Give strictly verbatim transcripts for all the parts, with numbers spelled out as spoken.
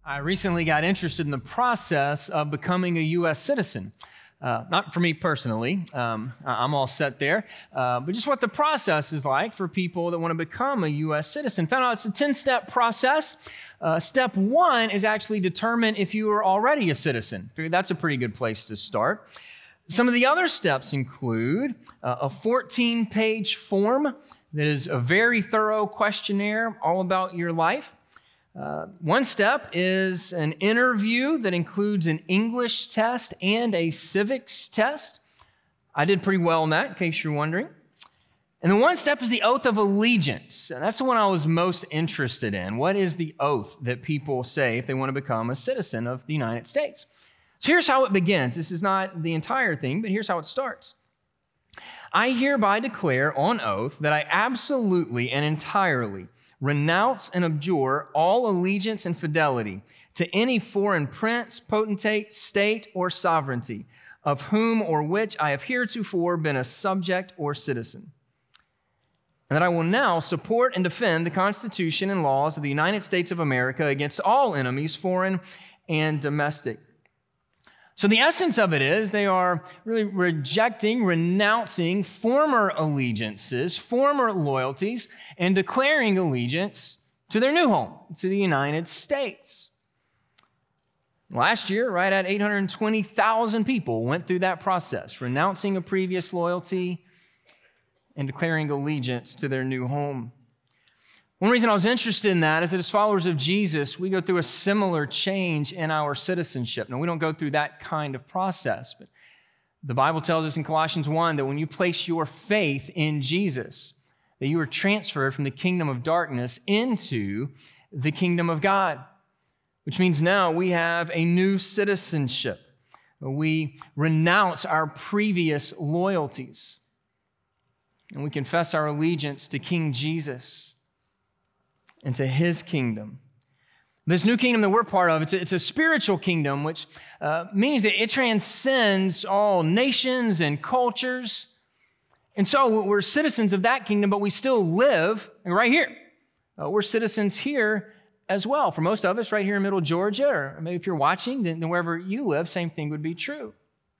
I recently got interested in the process of becoming a U S citizen. Uh, not for me personally, um, I'm all set there, uh, but just what the process is like for people that want to become a U S citizen. Found out it's a ten-step process. Uh, step one is actually determine if you are already a citizen. Figured that's a pretty good place to start. Some of the other steps include uh, a fourteen-page form that is a very thorough questionnaire all about your life. Uh, one step is an interview that includes an English test and a civics test. I did pretty well in that, in case you're wondering. And the one step is the oath of allegiance. And that's the one I was most interested in. What is the oath that people say if they want to become a citizen of the United States? So here's how it begins. This is not the entire thing, but here's how it starts. I hereby declare on oath that I absolutely and entirely renounce and abjure all allegiance and fidelity to any foreign prince, potentate, state, or sovereignty, of whom or which I have heretofore been a subject or citizen. And that I will now support and defend the Constitution and laws of the United States of America against all enemies, foreign and domestic. So the essence of it is they are really rejecting, renouncing former allegiances, former loyalties, and declaring allegiance to their new home, to the United States. Last year, right at eight hundred twenty thousand people went through that process, renouncing a previous loyalty and declaring allegiance to their new home. One reason I was interested in that is that as followers of Jesus, we go through a similar change in our citizenship. Now, we don't go through that kind of process, but the Bible tells us in Colossians one that when you place your faith in Jesus, that you are transferred from the kingdom of darkness into the kingdom of God, which means now we have a new citizenship. We renounce our previous loyalties, and we confess our allegiance to King Jesus and to his kingdom. This new kingdom that we're part of, it's a, it's a spiritual kingdom, which uh, means that it transcends all nations and cultures. And so we're citizens of that kingdom, but we still live right here. Uh, we're citizens here as well. For most of us, right here in Middle Georgia, or maybe if you're watching, then wherever you live, same thing would be true.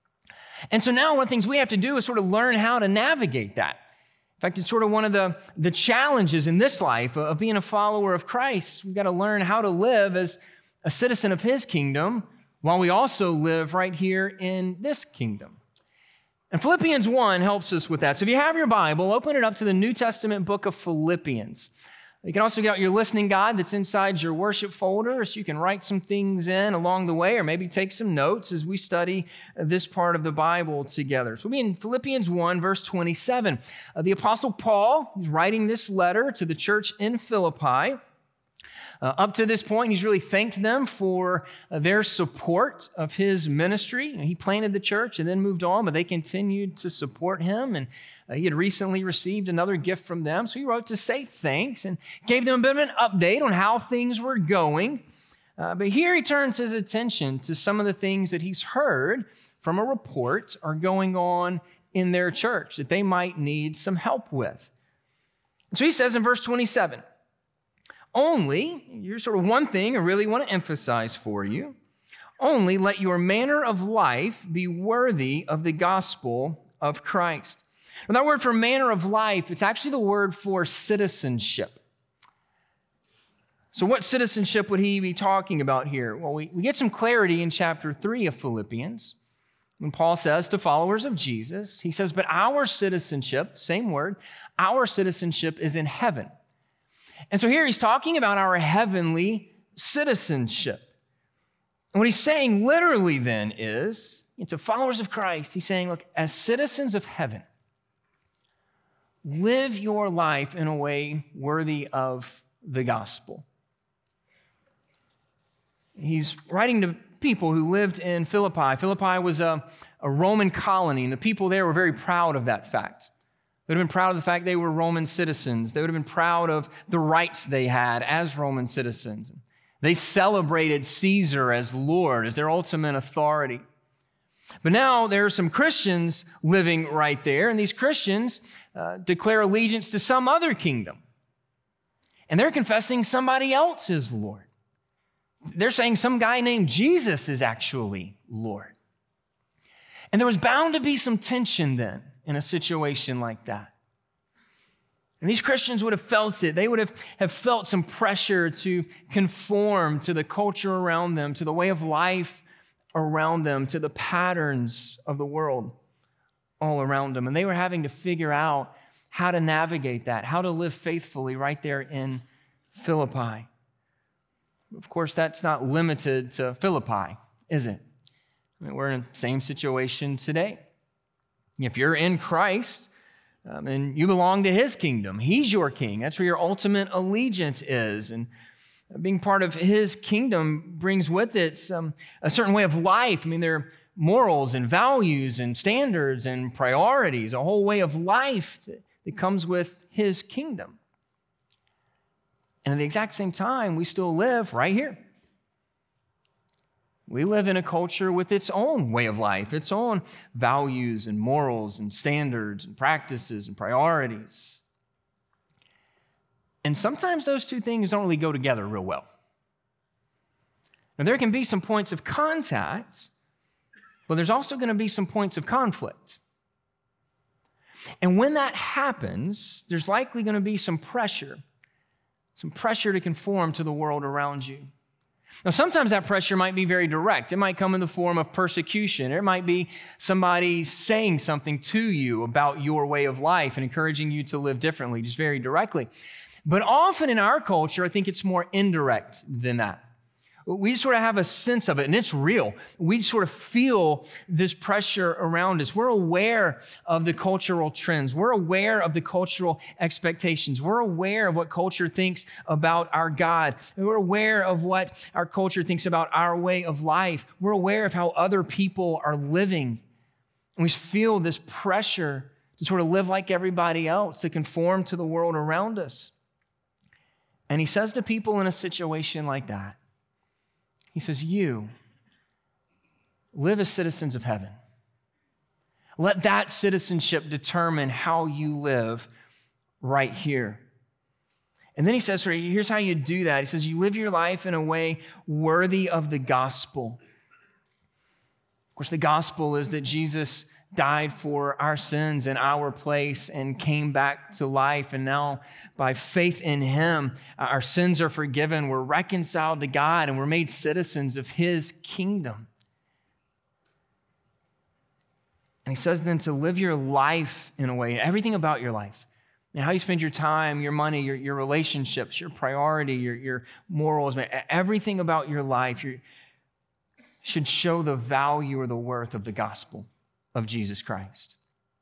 And so now one of the things we have to do is sort of learn how to navigate that. In fact, it's sort of one of the, the challenges in this life of being a follower of Christ. We've got to learn how to live as a citizen of his kingdom while we also live right here in this kingdom. And Philippians one helps us with that. So if you have your Bible, open it up to the New Testament book of Philippians. You can also get out your listening guide that's inside your worship folder, so you can write some things in along the way, or maybe take some notes as we study this part of the Bible together. So we'll be in Philippians one, verse twenty-seven. Uh, the Apostle Paul is writing this letter to the church in Philippi. Uh, up to this point, he's really thanked them for uh, their support of his ministry. He planted the church and then moved on, but they continued to support him. And uh, he had recently received another gift from them. So he wrote to say thanks and gave them a bit of an update on how things were going. Uh, but here he turns his attention to some of the things that he's heard from a report are going on in their church that they might need some help with. And so he says in verse twenty-seven, only, here's sort of one thing I really want to emphasize for you, only let your manner of life be worthy of the gospel of Christ. Now, that word for manner of life, it's actually the word for citizenship. So what citizenship would he be talking about here? Well, we, we get some clarity in chapter three of Philippians when Paul says to followers of Jesus, he says, but our citizenship, same word, our citizenship is in heaven. And so here he's talking about our heavenly citizenship. And what he's saying literally then is, to followers of Christ, he's saying, look, as citizens of heaven, live your life in a way worthy of the gospel. He's writing to people who lived in Philippi. Philippi was a, a Roman colony, and the people there were very proud of that fact. They would have been proud of the fact they were Roman citizens. They would have been proud of the rights they had as Roman citizens. They celebrated Caesar as Lord, as their ultimate authority. But now there are some Christians living right there, and these Christians uh, declare allegiance to some other kingdom. And they're confessing somebody else is Lord. They're saying some guy named Jesus is actually Lord. And there was bound to be some tension then in a situation like that. And these Christians would have felt it. They would have, have felt some pressure to conform to the culture around them, to the way of life around them, to the patterns of the world all around them. And they were having to figure out how to navigate that, how to live faithfully right there in Philippi. Of course, that's not limited to Philippi, is it? I mean, we're in the same situation today. If you're in Christ, um, and you belong to his kingdom, he's your king. That's where your ultimate allegiance is. And being part of his kingdom brings with it some, a certain way of life. I mean, there are morals and values and standards and priorities, a whole way of life that, that comes with his kingdom. And at the exact same time, we still live right here. We live in a culture with its own way of life, its own values and morals and standards and practices and priorities. And sometimes those two things don't really go together real well. Now, there can be some points of contact, but there's also going to be some points of conflict. And when that happens, there's likely going to be some pressure, some pressure to conform to the world around you. Now, sometimes that pressure might be very direct. It might come in the form of persecution. It might be somebody saying something to you about your way of life and encouraging you to live differently, just very directly. But often in our culture, I think it's more indirect than that. We sort of have a sense of it, and it's real. We sort of feel this pressure around us. We're aware of the cultural trends. We're aware of the cultural expectations. We're aware of what culture thinks about our God. We're aware of what our culture thinks about our way of life. We're aware of how other people are living. And we feel this pressure to sort of live like everybody else, to conform to the world around us. And he says to people in a situation like that, he says, you live as citizens of heaven. Let that citizenship determine how you live right here. And then he says, here's how you do that. He says, you live your life in a way worthy of the gospel. Of course, the gospel is that Jesus died for our sins in our place and came back to life. And now by faith in him, our sins are forgiven. We're reconciled to God and we're made citizens of his kingdom. And he says then to live your life in a way, everything about your life, and how you spend your time, your money, your, your relationships, your priority, your, your morals, everything about your life your, should show the value or the worth of the gospel of Jesus Christ.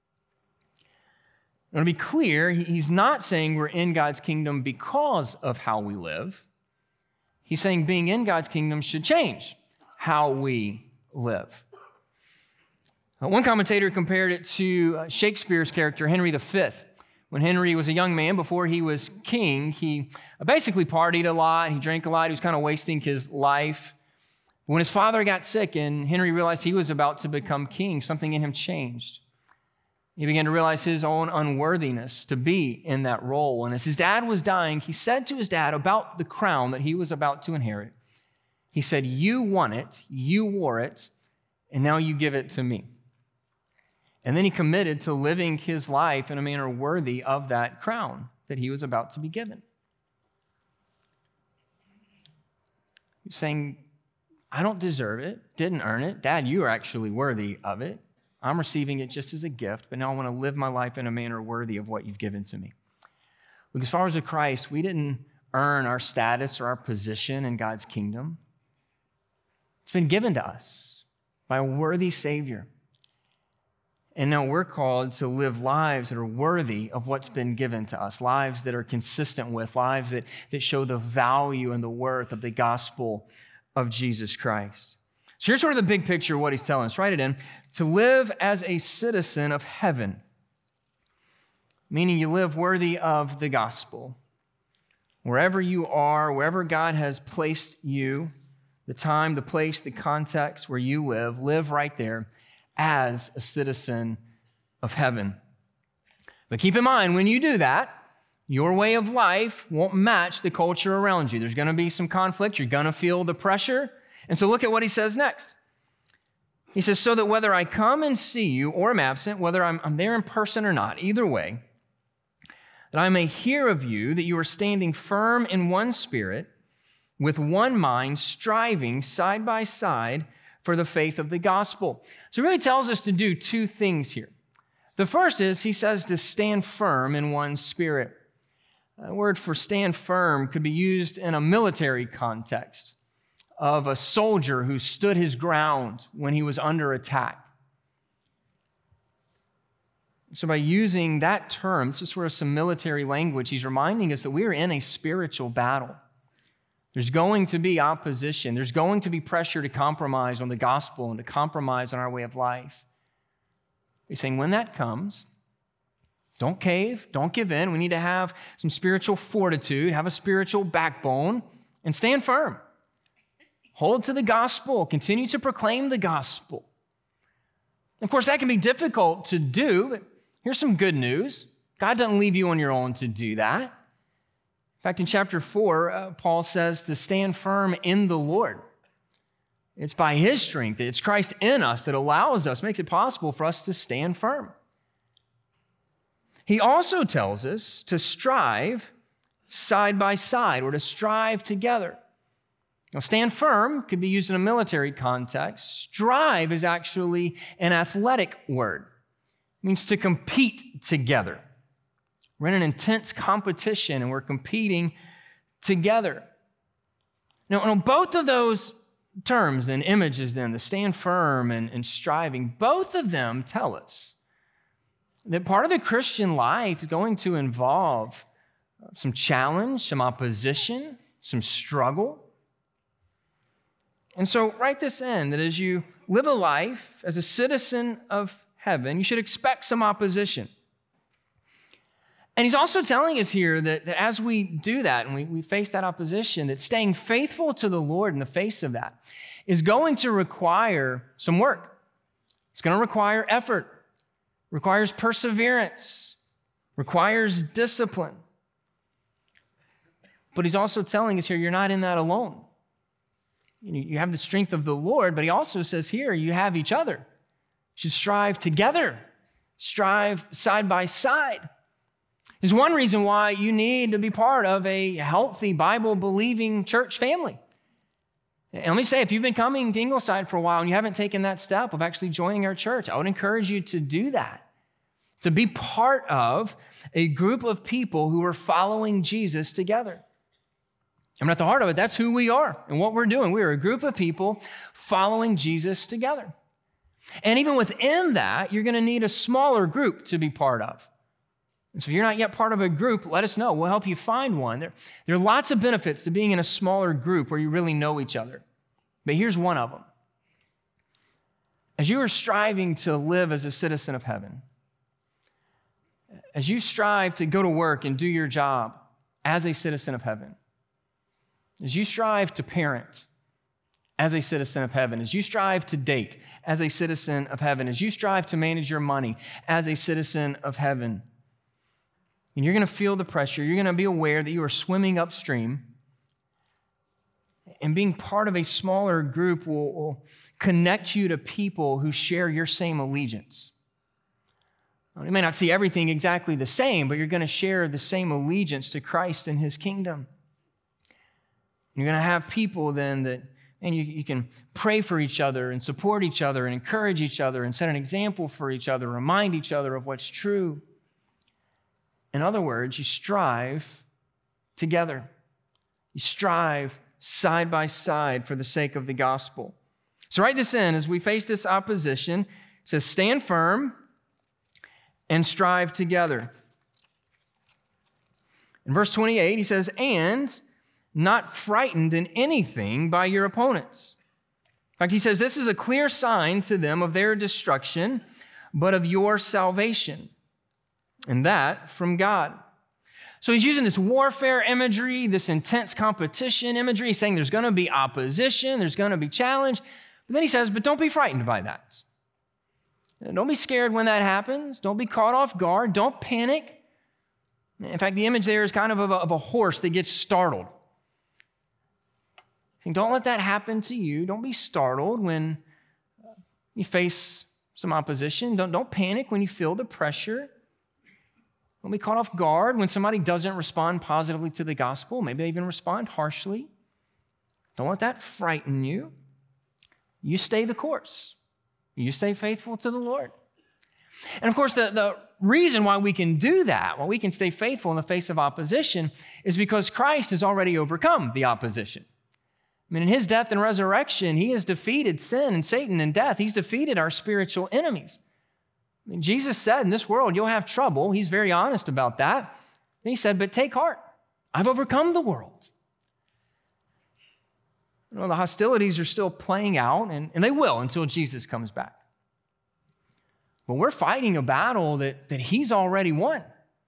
I want to be clear, he's not saying we're in God's kingdom because of how we live. He's saying being in God's kingdom should change how we live. One commentator compared it to Shakespeare's character, Henry the Fifth. When Henry was a young man, before he was king, he basically partied a lot, he drank a lot, he was kind of wasting his life. When his father got sick and Henry realized he was about to become king, something in him changed. He began to realize his own unworthiness to be in that role. And as his dad was dying, he said to his dad about the crown that he was about to inherit, he said, you won it, you wore it, and now you give it to me. And then he committed to living his life in a manner worthy of that crown that he was about to be given. He's saying, I don't deserve it, didn't earn it. Dad, you are actually worthy of it. I'm receiving it just as a gift, but now I want to live my life in a manner worthy of what you've given to me. Look, as far as with Christ, we didn't earn our status or our position in God's kingdom. It's been given to us by a worthy Savior. And now we're called to live lives that are worthy of what's been given to us, lives that are consistent with, lives that, that show the value and the worth of the gospel of Jesus Christ. So here's sort of the big picture of what he's telling us. Write it in. To live as a citizen of heaven, meaning you live worthy of the gospel. Wherever you are, wherever God has placed you, the time, the place, the context where you live, live right there as a citizen of heaven. But keep in mind, when you do that, Your way of life won't match the culture around you. There's going to be some conflict. You're going to feel the pressure. And so look at what he says next. He says, so that whether I come and see you or am absent, whether I'm, I'm there in person or not, either way, that I may hear of you that you are standing firm in one spirit, with one mind, striving side by side for the faith of the gospel. So it really tells us to do two things here. The first is, he says to stand firm in one spirit. A word for stand firm could be used in a military context of a soldier who stood his ground when he was under attack. So by using that term, this is sort of some military language, he's reminding us that we are in a spiritual battle. There's going to be opposition. There's going to be pressure to compromise on the gospel and to compromise on our way of life. He's saying when that comes, don't cave, don't give in. We need to have some spiritual fortitude, have a spiritual backbone, and stand firm. Hold to the gospel, continue to proclaim the gospel. Of course, that can be difficult to do, but here's some good news. God doesn't leave you on your own to do that. In fact, in chapter four, uh, Paul says to stand firm in the Lord. It's by his strength, it's Christ in us that allows us, makes it possible for us to stand firm. He also tells us to strive side by side or to strive together. Now, stand firm could be used in a military context. Strive is actually an athletic word. It means to compete together. We're in an intense competition and we're competing together. Now, now both of those terms and images then, the stand firm and, and striving, both of them tell us that part of the Christian life is going to involve some challenge, some opposition, some struggle. And so write this in, that as you live a life as a citizen of heaven, you should expect some opposition. And he's also telling us here that, that as we do that and we, we face that opposition, that staying faithful to the Lord in the face of that is going to require some work. It's going to require effort, requires perseverance, requires discipline. But he's also telling us here, you're not in that alone. You have the strength of the Lord, but he also says here, you have each other. You should strive together, strive side by side. There's one reason why you need to be part of a healthy, Bible-believing church family. And let me say, if you've been coming to Ingleside for a while and you haven't taken that step of actually joining our church, I would encourage you to do that, to be part of a group of people who are following Jesus together. I mean, at the heart of it, that's who we are and what we're doing. We are a group of people following Jesus together. And even within that, you're going to need a smaller group to be part of. And so if you're not yet part of a group, let us know. We'll help you find one. There, there are lots of benefits to being in a smaller group where you really know each other. But here's one of them. As you are striving to live as a citizen of heaven, as you strive to go to work and do your job as a citizen of heaven, as you strive to parent as a citizen of heaven, as you strive to date as a citizen of heaven, as you strive to manage your money as a citizen of heaven, and you're going to feel the pressure, you're going to be aware that you are swimming upstream, and being part of a smaller group will, will connect you to people who share your same allegiance. You may not see everything exactly the same, but you're going to share the same allegiance to Christ and his kingdom. You're going to have people then that, and you, you can pray for each other and support each other and encourage each other and set an example for each other, remind each other of what's true. In other words, you strive together. You strive side by side for the sake of the gospel. So write this in as we face this opposition. It says, stand firm and strive together. In verse twenty-eight, he says, and not frightened in anything by your opponents. In fact, he says, this is a clear sign to them of their destruction, but of your salvation, and that from God. So he's using this warfare imagery, this intense competition imagery, saying there's going to be opposition, there's going to be challenge. But then he says, but don't be frightened by that. Don't be scared when that happens. Don't be caught off guard. Don't panic. In fact, the image there is kind of of a, of a horse that gets startled. Don't let that happen to you. Don't be startled when you face some opposition. Don't, don't panic when you feel the pressure. Don't be caught off guard when somebody doesn't respond positively to the gospel. Maybe they even respond harshly. Don't let that frighten you. You stay the course. You stay faithful to the Lord. And of course, the, the reason why we can do that, why we can stay faithful in the face of opposition, is because Christ has already overcome the opposition. I mean, in his death and resurrection, he has defeated sin and Satan and death. He's defeated our spiritual enemies. I mean, Jesus said, in this world, you'll have trouble. He's very honest about that. And he said, but take heart. I've overcome the world. You know, the hostilities are still playing out, and, and they will until Jesus comes back. But we're fighting a battle that, that he's already won.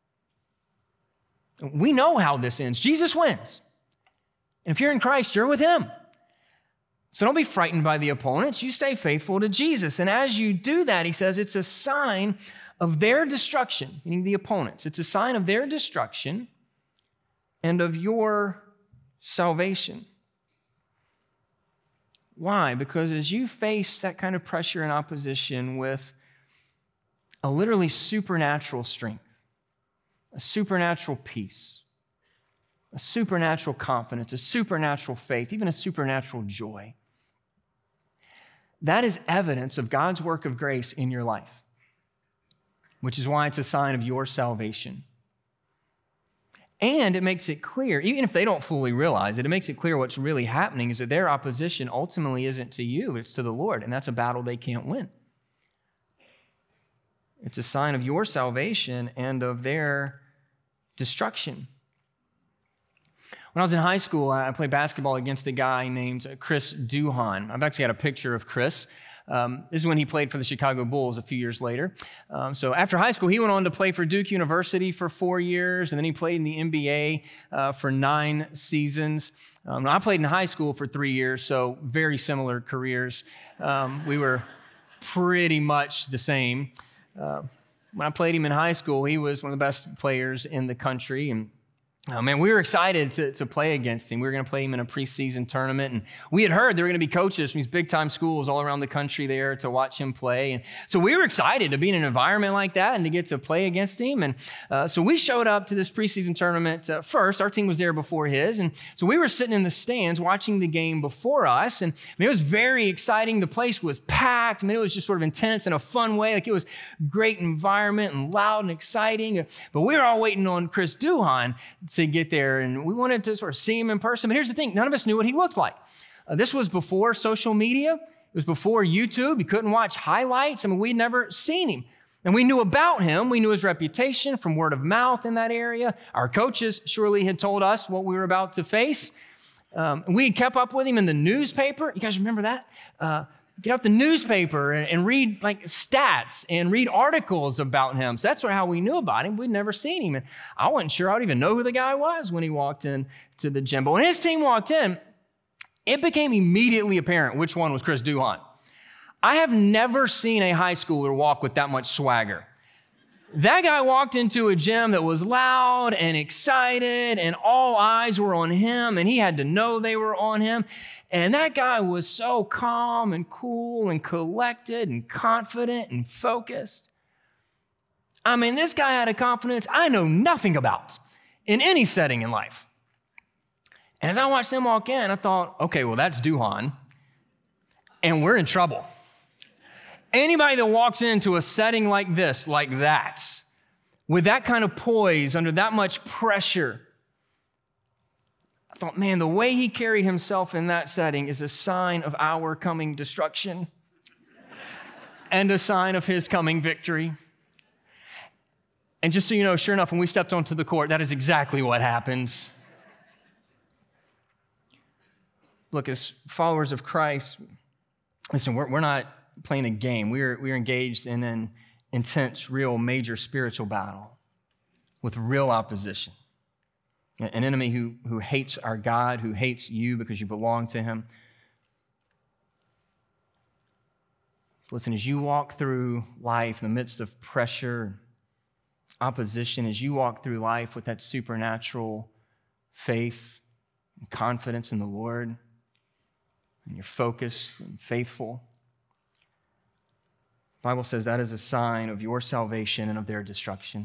We know how this ends. Jesus wins. And if you're in Christ, you're with him. So don't be frightened by the opponents. You stay faithful to Jesus. And as you do that, he says, it's a sign of their destruction, meaning the opponents. It's a sign of their destruction and of your salvation. Why? Because as you face that kind of pressure and opposition with a literally supernatural strength, a supernatural peace, a supernatural confidence, a supernatural faith, even a supernatural joy. That is evidence of God's work of grace in your life, which is why it's a sign of your salvation. And it makes it clear, even if they don't fully realize it, it makes it clear what's really happening is that their opposition ultimately isn't to you, it's to the Lord, and that's a battle they can't win. It's a sign of your salvation and of their destruction. When I was in high school, I played basketball against a guy named Chris Duhon. I've actually got a picture of Chris. Um, this is when he played for the Chicago Bulls a few years later. Um, so after high school, he went on to play for Duke University for four years, and then he played in the N B A uh, for nine seasons. Um, I played in high school for three years, so very similar careers. Um, we were pretty much the same. Uh, when I played him in high school, he was one of the best players in the country, and Oh, man, we were excited to, to play against him. We were going to play him in a preseason tournament, and we had heard there were going to be coaches from these big-time schools all around the country there to watch him play. And so we were excited to be in an environment like that and to get to play against him. And uh, so we showed up to this preseason tournament uh, first. Our team was there before his, and so we were sitting in the stands watching the game before us. And I mean, it was very exciting. The place was packed. I mean, it was just sort of intense in a fun way. Like, it was a great environment and loud and exciting. But we were all waiting on Chris Duhon to get there, and we wanted to sort of see him in person. But here's the thing, none of us knew what he looked like. Uh, this was before social media. It was before YouTube. You couldn't watch highlights. I mean, we'd never seen him. And we knew about him. We knew his reputation from word of mouth in that area. Our coaches surely had told us what we were about to face. Um, we had kept up with him in the newspaper. You guys remember that? Uh, Get out the newspaper and, and read like stats and read articles about him. So that's how we knew about him. We'd never seen him. And I wasn't sure I'd even know who the guy was when he walked in to the gym. But when his team walked in, it became immediately apparent which one was Chris Duhon. I have never seen a high schooler walk with that much swagger. That guy walked into a gym that was loud and excited, and all eyes were on him, and he had to know they were on him. And that guy was so calm and cool and collected and confident and focused. I mean, this guy had a confidence I know nothing about in any setting in life. And as I watched him walk in, I thought, okay, well, that's Duhon, and we're in trouble. Anybody that walks into a setting like this, like that, with that kind of poise, under that much pressure, I thought, man, the way he carried himself in that setting is a sign of our coming destruction and a sign of his coming victory. And just so you know, sure enough, when we stepped onto the court, that is exactly what happens. Look, as followers of Christ, listen, we're, we're not playing a game. We're, we're engaged in an intense, real, major spiritual battle with real opposition. An enemy who, who hates our God, who hates you because you belong to him. Listen, as you walk through life in the midst of pressure, opposition as you walk through life with that supernatural faith and confidence in the Lord, and you're focused and faithful, the Bible says that is a sign of your salvation and of their destruction.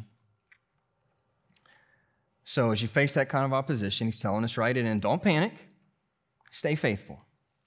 So as you face that kind of opposition, he's telling us right in, don't panic, stay faithful.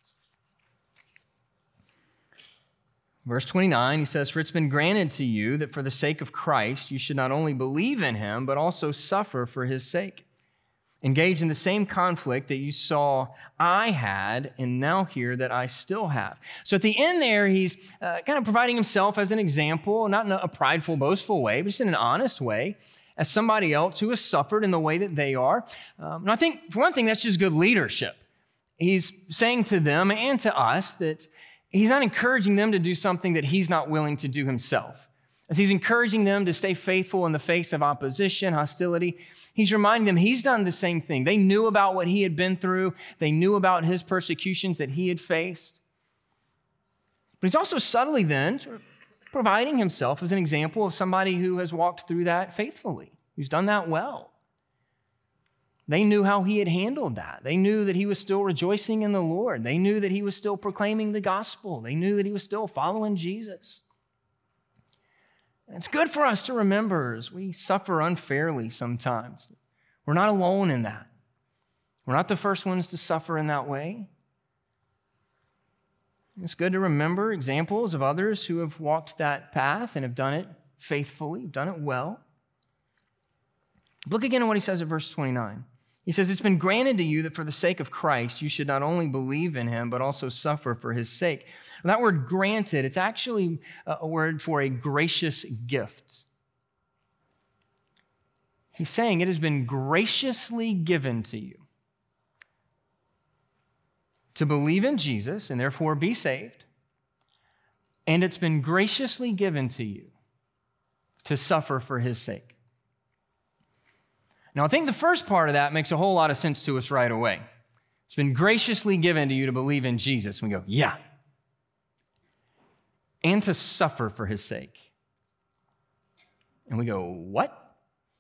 Verse twenty-nine, he says, for it's been granted to you that for the sake of Christ, you should not only believe in him, but also suffer for his sake. Engage in the same conflict that you saw I had and now hear that I still have. So at the end there, he's uh, kind of providing himself as an example, not in a prideful, boastful way, but just in an honest way, as somebody else who has suffered in the way that they are. Um, and I think, for one thing, that's just good leadership. He's saying to them and to us that he's not encouraging them to do something that he's not willing to do himself. As he's encouraging them to stay faithful in the face of opposition, hostility, he's reminding them he's done the same thing. They knew about what he had been through. They knew about his persecutions that he had faced. But he's also subtly then sort of providing himself as an example of somebody who has walked through that faithfully, who's done that well. They knew how he had handled that. They knew that he was still rejoicing in the Lord. They knew that he was still proclaiming the gospel. They knew that he was still following Jesus. And it's good for us to remember as we suffer unfairly sometimes. We're not alone in that. We're not the first ones to suffer in that way. It's good to remember examples of others who have walked that path and have done it faithfully, done it well. Look again at what he says at verse twenty-nine. He says, it's been granted to you that for the sake of Christ, you should not only believe in him, but also suffer for his sake. And that word granted, it's actually a word for a gracious gift. He's saying it has been graciously given to you to believe in Jesus and therefore be saved. And it's been graciously given to you to suffer for his sake. Now, I think the first part of that makes a whole lot of sense to us right away. It's been graciously given to you to believe in Jesus. And we go, yeah. And to suffer for his sake. And we go, what?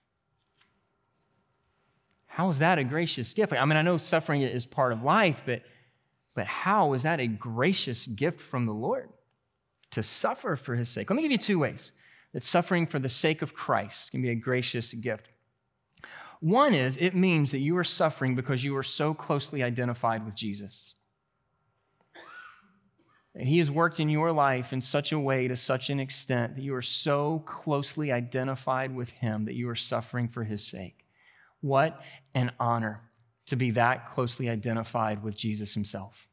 How is that a gracious gift? I mean, I know suffering is part of life, but, but how is that a gracious gift from the Lord? To suffer for his sake. Let me give you two ways that suffering for the sake of Christ can be a gracious gift. One is, it means that you are suffering because you are so closely identified with Jesus. And he has worked in your life in such a way, to such an extent, that you are so closely identified with him that you are suffering for his sake. What an honor to be that closely identified with Jesus himself.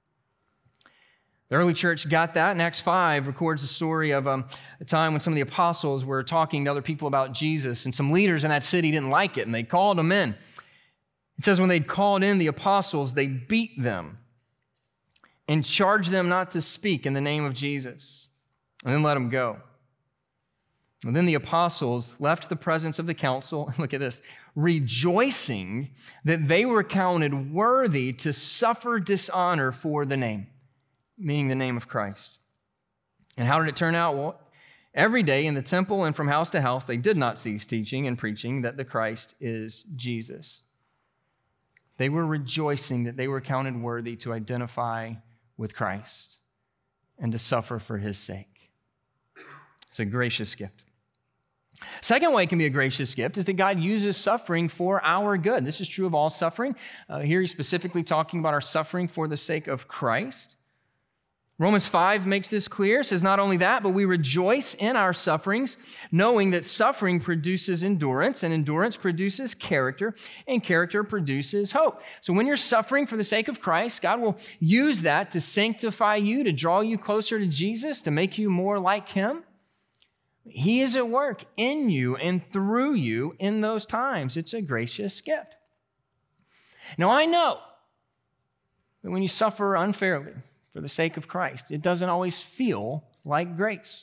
The early church got that. In Acts five records the story of um, a time when some of the apostles were talking to other people about Jesus, and some leaders in that city didn't like it, and they called them in. It says when they'd called in the apostles, they beat them and charged them not to speak in the name of Jesus, and then let them go. And then the apostles left the presence of the council, look at this, rejoicing that they were counted worthy to suffer dishonor for the name, meaning the name of Christ. And how did it turn out? Well, every day in the temple and from house to house, they did not cease teaching and preaching that the Christ is Jesus. They were rejoicing that they were counted worthy to identify with Christ and to suffer for his sake. It's a gracious gift. Second way it can be a gracious gift is that God uses suffering for our good. This is true of all suffering. Uh, here he's specifically talking about our suffering for the sake of Christ. Romans five makes this clear. It says not only that, but we rejoice in our sufferings, knowing that suffering produces endurance, and endurance produces character, and character produces hope. So when you're suffering for the sake of Christ, God will use that to sanctify you, to draw you closer to Jesus, to make you more like him. He is at work in you and through you in those times. It's a gracious gift. Now, I know that when you suffer unfairly for the sake of Christ, it doesn't always feel like grace.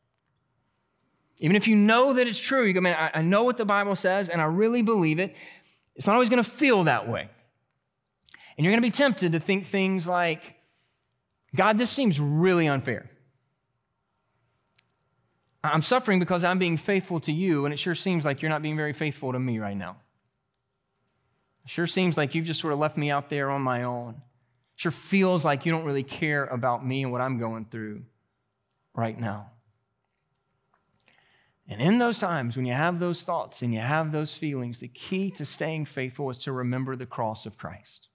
Even if you know that it's true, you go, man, I, I know what the Bible says and I really believe it, it's not always going to feel that way. And you're going to be tempted to think things like, God, this seems really unfair. I'm suffering because I'm being faithful to you, and it sure seems like you're not being very faithful to me right now. It sure seems like you've just sort of left me out there on my own. It sure feels like you don't really care about me and what I'm going through right now. And in those times, when you have those thoughts and you have those feelings, the key to staying faithful is to remember the cross of Christ.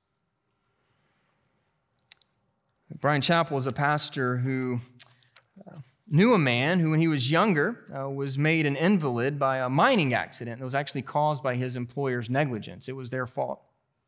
Bryan Chapell is a pastor who uh, knew a man who, when he was younger, uh, was made an invalid by a mining accident that was actually caused by his employer's negligence. It was their fault.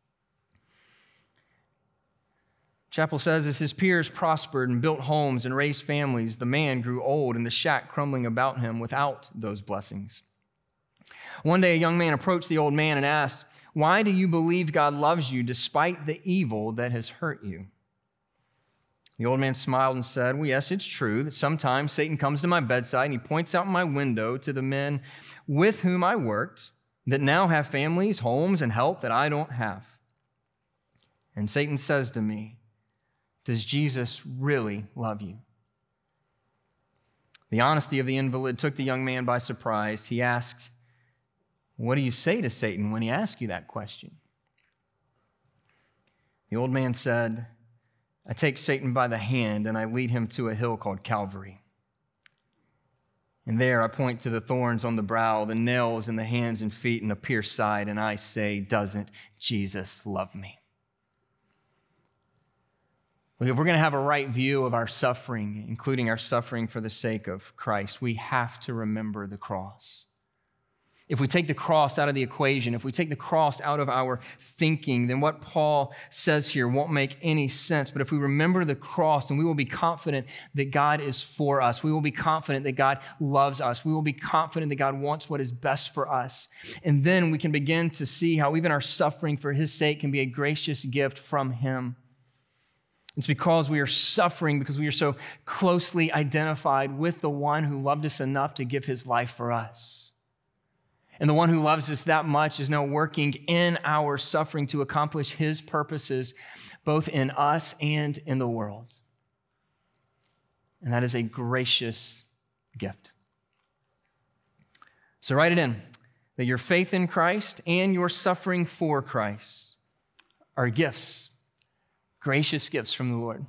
Chapell says, as his peers prospered and built homes and raised families, the man grew old and the shack crumbling about him without those blessings. One day, a young man approached the old man and asked, "Why do you believe God loves you despite the evil that has hurt you?" The old man smiled and said, "Well, yes, it's true that sometimes Satan comes to my bedside and he points out my window to the men with whom I worked that now have families, homes, and help that I don't have. And Satan says to me, 'Does Jesus really love you?'" The honesty of the invalid took the young man by surprise. He asked, "What do you say to Satan when he asks you that question?" The old man said, "I take Satan by the hand and I lead him to a hill called Calvary. And there I point to the thorns on the brow, the nails in the hands and feet, and a pierced side, and I say, 'Doesn't Jesus love me?'" Look, if we're going to have a right view of our suffering, including our suffering for the sake of Christ, we have to remember the cross. If we take the cross out of the equation, if we take the cross out of our thinking, then what Paul says here won't make any sense. But if we remember the cross, then we will be confident that God is for us. We will be confident that God loves us. We will be confident that God wants what is best for us. And then we can begin to see how even our suffering for his sake can be a gracious gift from him. It's because we are suffering, because we are so closely identified with the one who loved us enough to give his life for us. And the one who loves us that much is now working in our suffering to accomplish his purposes, both in us and in the world. And that is a gracious gift. So write it in, that your faith in Christ and your suffering for Christ are gifts, gracious gifts from the Lord.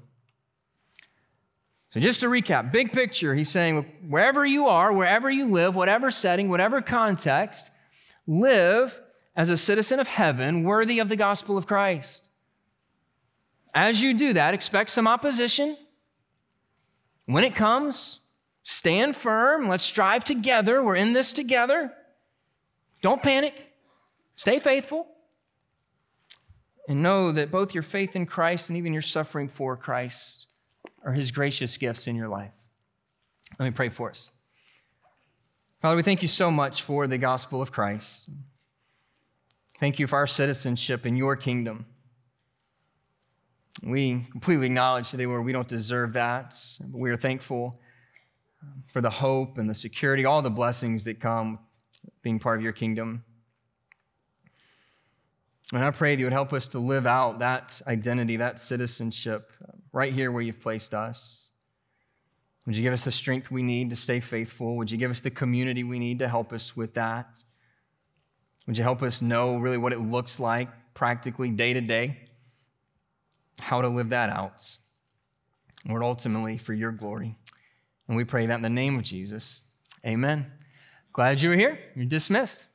So just to recap, big picture, he's saying, wherever you are, wherever you live, whatever setting, whatever context, live as a citizen of heaven, worthy of the gospel of Christ. As you do that, expect some opposition. When it comes, stand firm. Let's strive together. We're in this together. Don't panic. Stay faithful. And know that both your faith in Christ and even your suffering for Christ are his gracious gifts in your life. Let me pray for us. Father, we thank you so much for the gospel of Christ. Thank you for our citizenship in your kingdom. We completely acknowledge today, Lord, we don't deserve that, but we are thankful for the hope and the security, all the blessings that come being part of your kingdom. And I pray that you would help us to live out that identity, that citizenship right here where you've placed us. Would you give us the strength we need to stay faithful? Would you give us the community we need to help us with that? Would you help us know really what it looks like practically day to day, how to live that out? Lord, ultimately for your glory. And we pray that in the name of Jesus. Amen. Glad you were here. You're dismissed.